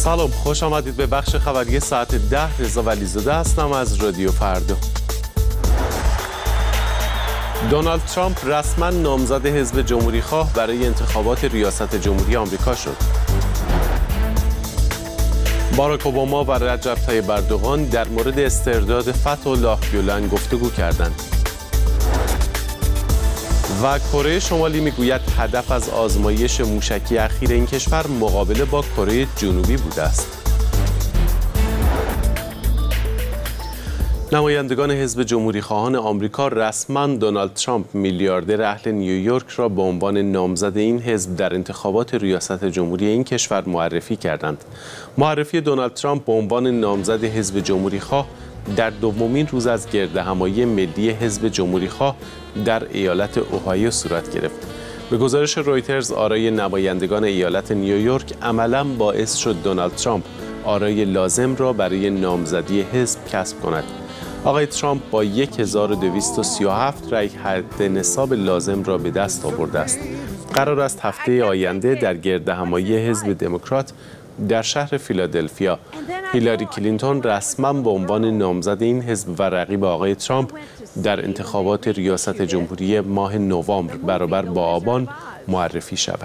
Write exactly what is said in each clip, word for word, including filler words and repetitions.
سلام، خوش آمدید به بخش خبری ساعت ده. رضا ولیزاده هستم از رادیو فردا. دونالد ترامپ رسما نامزد حزب جمهوری‌خواه برای انتخابات ریاست جمهوری آمریکا شد. باراک اوباما و رجب طیب اردوغان در مورد استرداد فتح‌الله گولن گفتگو کردند. و کره شمالی میگوید هدف از آزمایش موشکی اخیر این کشور مقابله با کره جنوبی بوده است. نمایندگان حزب جمهوری‌خواهان آمریکا رسما دونالد ترامپ میلیاردر اهل نیویورک را به عنوان نامزد این حزب در انتخابات ریاست جمهوری این کشور معرفی کردند. معرفی دونالد ترامپ به عنوان نامزد حزب جمهوری‌خواه در دومین روز از گردهمایی ملی حزب جمهوری‌خواه در ایالت اوهایو صورت گرفت. به گزارش رویترز، آرای نمایندگان ایالت نیویورک عملاً باعث شد دونالد ترامپ آرای لازم را برای نامزدی حزب کسب کند. آقای ترامپ با هزار و دویست و سی و هفت رأی حد نصاب لازم را به دست آورده است. قرار است هفته آینده در گردهمایی حزب دموکرات در شهر فیلادلفیا هیلاری کلینتون رسما به عنوان نامزد این حزب و رقیب آقای ترامپ در انتخابات ریاست جمهوری ماه نوامبر برابر با آبان معرفی شود.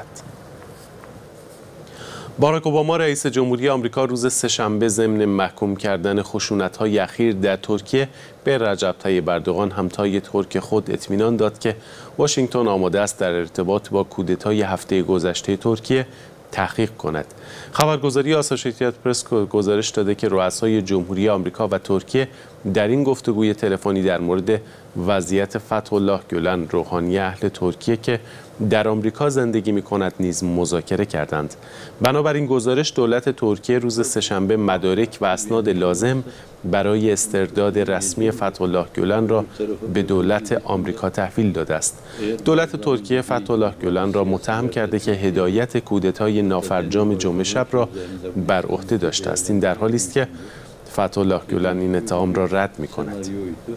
باراک اوباما رئیس جمهوری آمریکا روز سه‌شنبه ضمن محکوم کردن خشونت‌های اخیر در ترکیه به رجب طیب اردوغان همتای ترک خود اطمینان داد که واشنگتن آماده است در ارتباط با کودتای هفته گذشته ترکیه تحقیق کند. خبرگزاری آسوشییتد پرس گزارش داده که رؤسای جمهوری آمریکا و ترکیه در این گفتگوی تلفنی در مورد وضعیت فتح‌الله گولن، روحانی اهل ترکیه که در آمریکا زندگی می‌کند، نیز مذاکره کردند. بنابراین گزارش دولت ترکیه روز سه‌شنبه مدارک و اسناد لازم برای استرداد رسمی فتح‌الله گولن را به دولت آمریکا تحویل داده است. دولت ترکیه فتح‌الله گولن را متهم کرده که هدایت کودتای نافرجام جمعه شب را بر عهده داشته است. این در حالی است که فتح‌الله گولن این اتهام را رد می‌کند.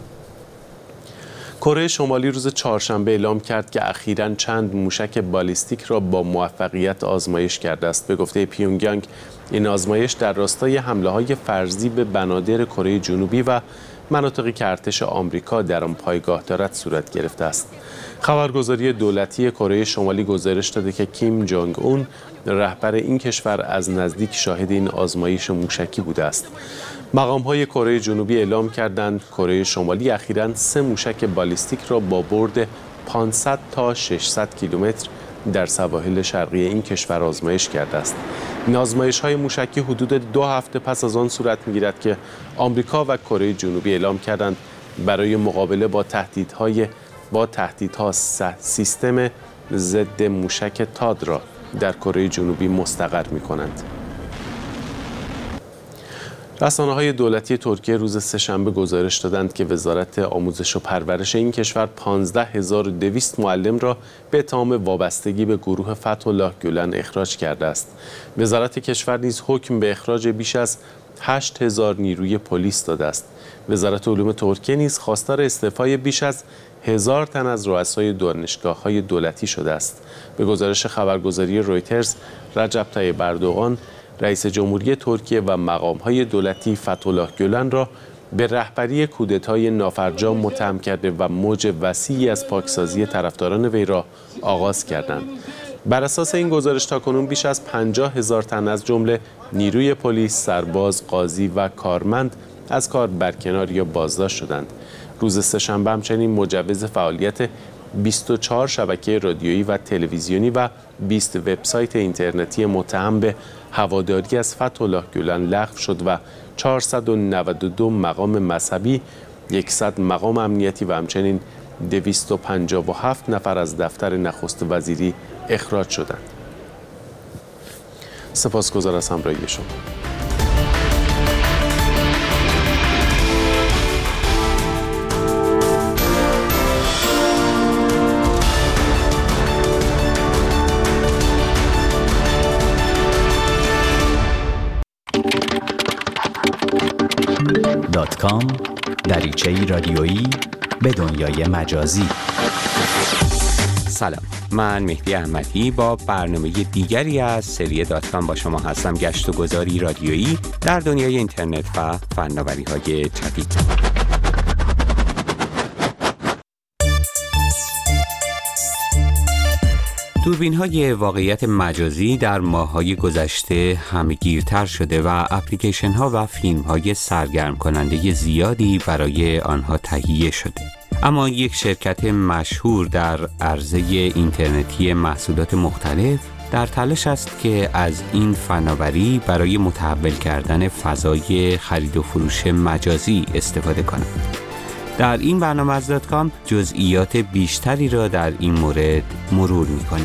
کره شمالی روز چهارشنبه اعلام کرد که اخیراً چند موشک بالیستیک را با موفقیت آزمایش کرده است. به گفته پیونگیانگ، این آزمایش در راستای حمله‌های فرضی به بنادر کره جنوبی و مناطقی که ارتش آمریکا در آن پایگاه دارد صورت گرفته است. خبرگزاری دولتی کره شمالی گزارش داده که کیم جونگ اون، رهبر این کشور، از نزدیک شاهد این آزمایش موشکی بوده است. مقام‌های کره جنوبی اعلام کردند کره شمالی اخیراً سه موشک بالیستیک را با برد پانصد تا ششصد کیلومتر در سواحل شرقی این کشور آزمایش کرده است. این آزمایش‌های موشکی حدود دو هفته پس از آن صورت می‌گیرد که آمریکا و کره جنوبی اعلام کردند برای مقابله با تهدیدهای با تهدیدها سیستم ضد موشک تاد را در کره جنوبی مستقر می‌کنند. رسانه‌های دولتی ترکیه روز سه‌شنبه گزارش دادند که وزارت آموزش و پرورش این کشور پانزده هزار و دویست معلم را به اتهام وابستگی به گروه فتح‌الله گولن اخراج کرده است. وزارت کشور نیز حکم به اخراج بیش از هشت هزار نیروی پلیس داده است. وزارت علوم ترکیه نیز خواستار استعفای بیش از هزار تن از رؤسای دانشگاه‌های دولتی شده است. به گزارش خبرگزاری رویترز، رجب طیب اردوغان رئیس جمهوری ترکیه و مقام‌های دولتی فتح‌الله گولن را به رهبری کودتای نافرجام متهم کرده و موج وسیعی از پاکسازی طرفداران وی را آغاز کردند. بر اساس این گزارش تاکنون بیش از پنجاه هزار تن از جمله نیروی پلیس، سرباز، قاضی و کارمند از کار برکنار یا بازداشت شدند. روز سه‌شنبه همچنین مجوز فعالیت بیست و چهار شبکه رادیویی و تلویزیونی و بیست وبسایت اینترنتی متهم به هواداری از فتح‌الله گولن لغو شد و چهارصد و نود و دو مقام مذهبی، صد مقام امنیتی و همچنین دویست و پنجاه و هفت نفر از دفتر نخست وزیری اخراج شدند. سپاسگزار از همراهی شما. دات کام دریچه‌ای رادیویی به دنیای مجازی. سلام، من مهدی احمدی با برنامه دیگری از سری دات کام با شما هستم. گشت و گذاری رادیویی در دنیای اینترنت و فناوری‌های جدید. دوربین‌های واقعیت مجازی در ماه‌های گذشته همه‌گیرتر شده و اپلیکیشن‌ها و فیلم‌های سرگرم کننده زیادی برای آنها تهیه شده. اما یک شرکت مشهور در عرصه اینترنتی محصولات مختلف در تلاش است که از این فناوری برای متحول کردن فضای خرید و فروش مجازی استفاده کند. در این برنامه از دات کام جزئیات بیشتری را در این مورد مرور می‌کنیم.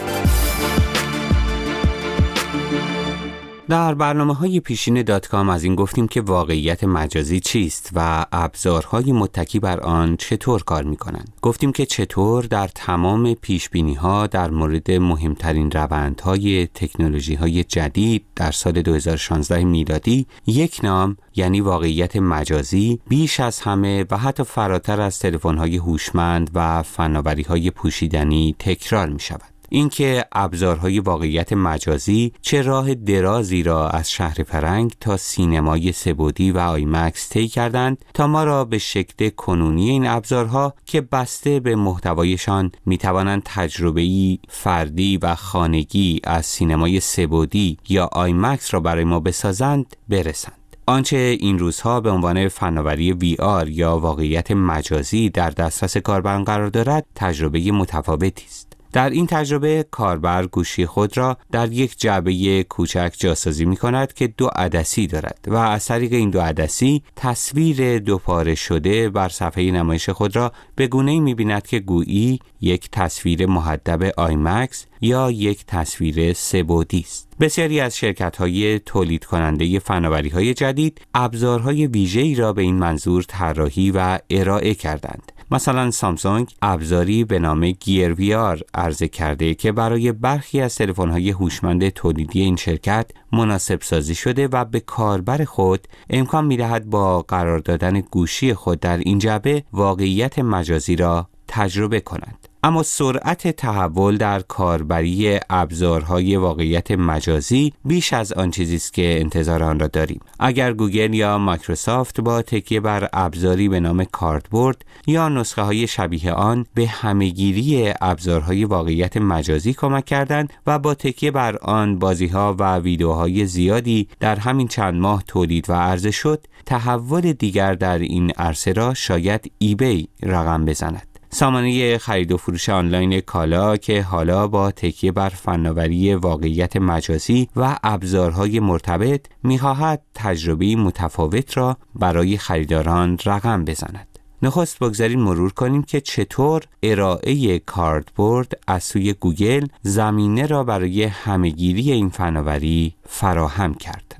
در برنامه‌های پیشین دات کام از این گفتیم که واقعیت مجازی چیست و ابزارهای متکی بر آن چطور کار می‌کنند. گفتیم که چطور در تمام پیش‌بینی‌ها در مورد مهمترین روندهای تکنولوژی‌های جدید در سال دو هزار و شانزده میلادی یک نام یعنی واقعیت مجازی بیش از همه و حتی فراتر از تلفن‌های هوشمند و فناوری‌های پوشیدنی تکرار می‌شود. اینکه ابزارهای واقعیت مجازی چه راه درازی را از شهر فرنگ تا سینمای سه‌بعدی و آیمکس طی کردند تا ما را به شکل کنونی این ابزارها که بسته به محتوایشان میتوانند تجربه‌ای فردی و خانگی از سینمای سه‌بعدی یا آیمکس را برای ما بسازند برسند. آنچه این روزها به عنوان فناوری وی آر یا واقعیت مجازی در دسترس کاربران قرار دارد تجربه متفاوتی است. در این تجربه کاربر گوشی خود را در یک جعبه کوچک جاسازی می کند که دو عدسی دارد و از طریق این دو عدسی تصویر دوپاره شده بر صفحه نمایش خود را به گونه‌ای می بیند که گویی یک تصویر محدب آیمکس یا یک تصویر سه‌بعدی است. بسیاری از شرکت‌های تولید کننده فناوری‌های جدید ابزارهای ویژه‌ای را به این منظور طراحی و ارائه کردند. مثلا سامسونگ ابزاری به نام گیر وی آر عرضه کرده که برای برخی از تلفن‌های هوشمند تولیدی این شرکت مناسب سازی شده و به کاربر خود امکان می‌دهد با قرار دادن گوشی خود در این جعبه واقعیت مجازی را تجربه کند. اما سرعت تحول در کاربری ابزارهای واقعیت مجازی بیش از آن چیزی است که انتظار آن را داریم. اگر گوگل یا مایکروسافت با تکیه بر ابزاری به نام کاردبورد یا نسخه های شبیه آن به همه‌گیری ابزارهای واقعیت مجازی کمک کردند و با تکیه بر آن بازی‌ها و ویدیوهای زیادی در همین چند ماه تولید و عرضه شد، تحول دیگر در این عرصه را شاید ایبی رقم بزند. سامانه خرید و فروش آنلاین کالا که حالا با تکیه بر فناوری واقعیت مجازی و ابزارهای مرتبط می‌خواهد تجربه متفاوت را برای خریداران رقم بزند. نخست بگذارید مرور کنیم که چطور ارائه کاردبورد از سوی گوگل زمینه را برای همه‌گیری این فناوری فراهم کرد.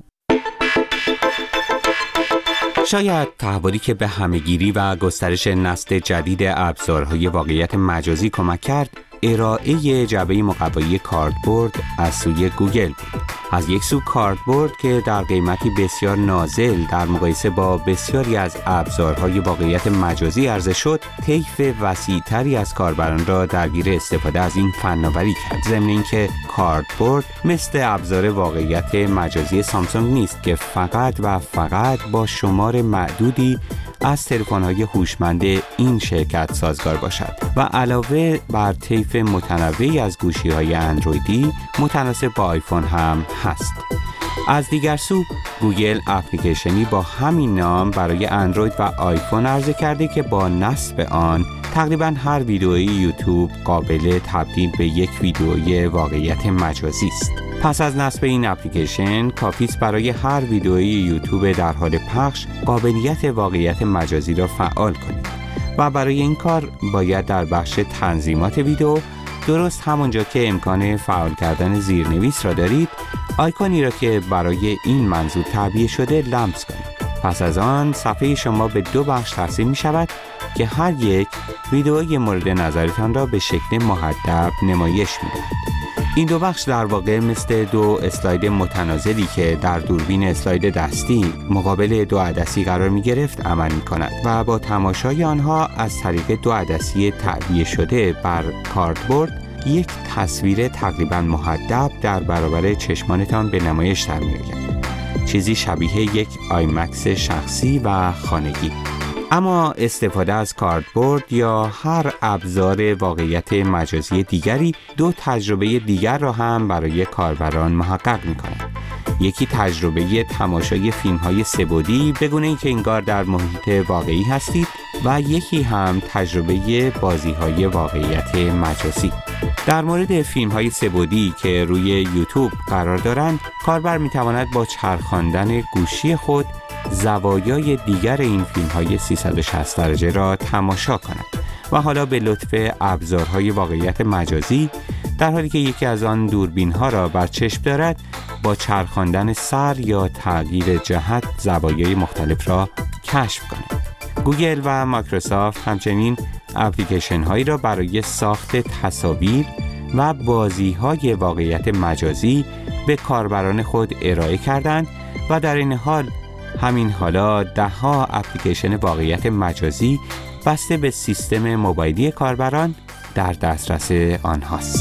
شاید تحولی که به همه‌گیری و گسترش نسل جدید ابزارهای واقعیت مجازی کمک کرد، ارائه جعبه مقوایی کاردبورد از سوی گوگل بود. از یک سو کاردبورد که در قیمتی بسیار نازل در مقایسه با بسیاری از ابزارهای واقعیت مجازی عرضه شد، طیف وسیع‌تری از کاربران را درگیر استفاده از این فناوری کرد. ضمن اینکه کاردبورد مثل ابزار واقعیت مجازی سامسونگ نیست که فقط و فقط با شمار معدودی از تلفن‌های هوشمند این شرکت سازگار باشد و علاوه بر طیف متنوعی از گوشی‌های اندرویدی متناسب با آیفون هم هست. از دیگر سو گوگل اپلیکیشنی با همین نام برای اندروید و آیفون عرضه کرده که با نصب آن تقریباً هر ویدئوی یوتیوب قابل تبدیل به یک ویدئوی واقعیت مجازی است. پس از نصب این اپلیکیشن کافیست برای هر ویدئوی یوتیوب در حال پخش قابلیت واقعیت مجازی را فعال کنید و برای این کار باید در بخش تنظیمات ویدئو درست همونجا که امکان فعال کردن زیرنویس را دارید آیکونی را که برای این منظور تعبیه شده لمس کنید. پس از آن صفحه شما به دو بخش تقسیم می شود که هر یک ویدئوی مورد نظرتان را به شکل محدب نمایش می دهد. این دو بخش در واقع مثل دو اسلاید متنازلی که در دوربین اسلاید دستی مقابل دو عدسی قرار می گرفت عمل می کند و با تماشای آنها از طریق دو عدسی تعبیه شده بر کاردبورد یک تصویر تقریباً محدب در برابر چشمانتان به نمایش در می‌آید. چیزی شبیه یک آیمکس شخصی و خانگی. اما استفاده از کاردبورد یا هر ابزار واقعیت مجازی دیگری دو تجربه دیگر را هم برای کاربران محقق می‌کند. یکی تجربه تماشای فیلم‌های سه‌بعدی به گونه اینکه انگار در محیط واقعی هستید و یکی هم تجربه بازی‌های واقعیت مجازی. در مورد فیلم‌های سه‌بعدی که روی یوتیوب قرار دارند، کاربر می‌تواند با چرخاندن گوشی خود زوایای دیگر این فیلم‌های سیصد و شصت درجه را تماشا کند و حالا به لطف ابزارهای واقعیت مجازی در حالی که یکی از آن دوربین‌ها را بر چشم دارد با چرخاندن سر یا تغییر جهت زوایای مختلف را کشف کند. گوگل و مایکروسافت همچنین اپلیکیشن هایی را برای ساخت تصاویر و بازی های واقعیت مجازی به کاربران خود ارائه کردند و در این حال همین حالا ده ها اپلیکیشن واقعیت مجازی بسته به سیستم موبایلی کاربران در دسترس آنهاست.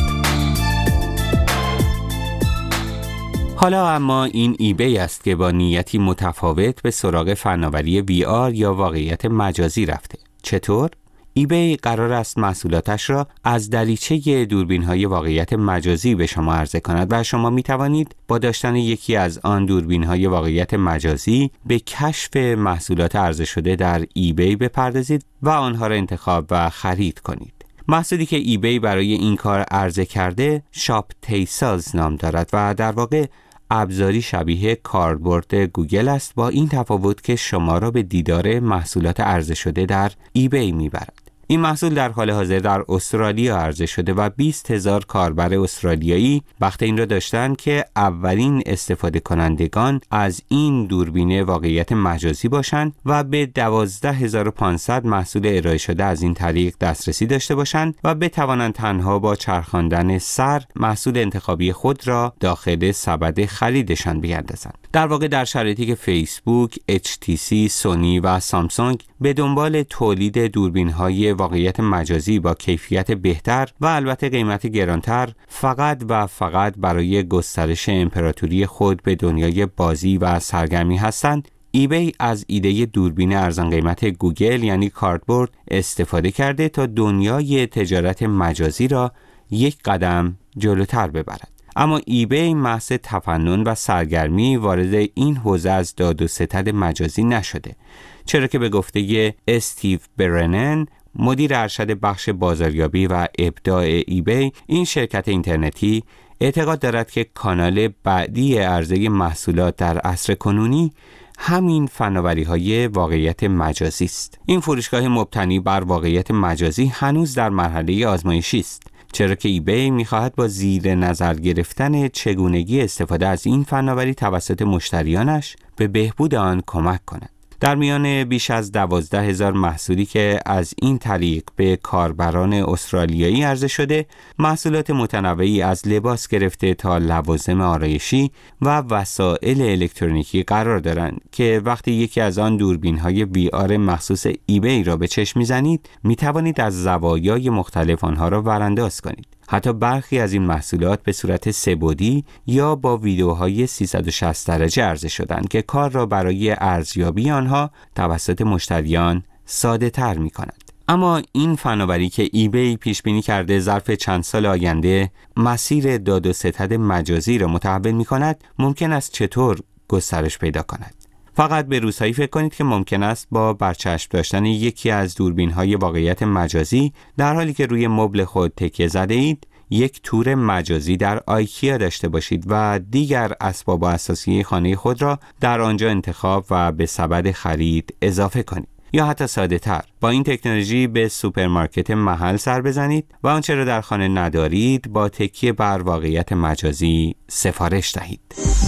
حالا اما این ایبی است که با نیتی متفاوت به سراغ فناوری وی آر یا واقعیت مجازی رفته. چطور؟ ایبی قرار است محصولاتش را از دریچه دوربین‌های واقعیت مجازی به شما عرضه کند و شما می توانید با داشتن یکی از آن دوربین‌های واقعیت مجازی به کشف محصولات عرضه شده در ایبی بپردازید و آنها را انتخاب و خرید کنید. محصولی که ایبی برای این کار عرضه کرده شاپ تیسلز نام دارد و در واقع ابزاری شبیه کاردبورد گوگل است، با این تفاوت که شما را به دیدار محصولات عرضه شده در ایبی میبرد. این محصول در حال حاضر در استرالیا عرضه شده و بیست هزار کاربر استرالیایی بخت این را داشتند که اولین استفاده کنندگان از این دوربین واقعیت مجازی باشند و به دوازده هزار و پانصد محصول ارائه شده از این طریق دسترسی داشته باشند و بتوانند تنها با چرخاندن سر محصول انتخابی خود را داخل سبد خریدشان بیاندازند. در واقع در شرایطی که فیسبوک، اچ تی سی، سونی و سامسونگ به دنبال تولید دوربین‌های واقعیت مجازی با کیفیت بهتر و البته قیمت گرانتر فقط و فقط برای گسترش امپراتوری خود به دنیای بازی و سرگرمی هستند، ایبی از ایده دوربین ارزان قیمت گوگل یعنی کاردبورد استفاده کرده تا دنیای تجارت مجازی را یک قدم جلوتر ببرد. اما ایبی محض تفنن و سرگرمی وارد این حوزه از داد و ستد مجازی نشده، چرا که به گفته استیو برنن، مدیر ارشد بخش بازاریابی و ابداع ایبی، این شرکت اینترنتی اعتقاد دارد که کانال بعدی عرضه محصولات در عصر کنونی همین فناوری‌های واقعیت مجازی است. این فروشگاه مبتنی بر واقعیت مجازی هنوز در مرحله آزمایشی است، چرا که ایبی می‌خواهد با زیر نظر گرفتن چگونگی استفاده از این فناوری توسط مشتریانش به بهبود آن کمک کند. در میان بیش از دوازده هزار محصولی که از این طریق به کاربران استرالیایی عرضه شده، محصولات متنوعی از لباس گرفته تا لوازم آرایشی و وسایل الکترونیکی قرار دارند که وقتی یکی از آن دوربین‌های وی آر مخصوص ایبی را به چشم می‌زنید، می‌توانید از زوایای مختلف آنها را ورانداز کنید. حتی برخی از این محصولات به صورت سه‌بعدی یا با ویدیوهای سیصد و شصت درجه عرضه شدند که کار را برای ارزیابی آنها توسط مشتریان ساده تر می کند. اما این فناوری که ایبی پیش بینی کرده ظرف چند سال آینده مسیر داد و ستد مجازی را متحول می کند، ممکن است چطور گسترش پیدا کند؟ فقط به روزهایی فکر کنید که ممکن است با برچشم داشتن یکی از دوربین‌های واقعیت مجازی در حالی که روی مبل خود تکیه زده اید، یک تور مجازی در آیکیا داشته باشید و دیگر اسباب و اساسیه خانه خود را در آنجا انتخاب و به سبد خرید اضافه کنید. یا حتی ساده تر، با این تکنولوژی به سوپرمارکت محل سر بزنید و آنچه را در خانه ندارید با تکیه بر واقعیت مجازی سفارش دهید.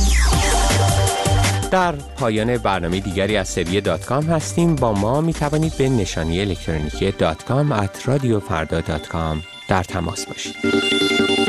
در پایان برنامه دیگری از سری دات کام هستیم. با ما می توانید به نشانی الکترونیکی دات کام ات رادیو فردا دات کام در تماس باشید.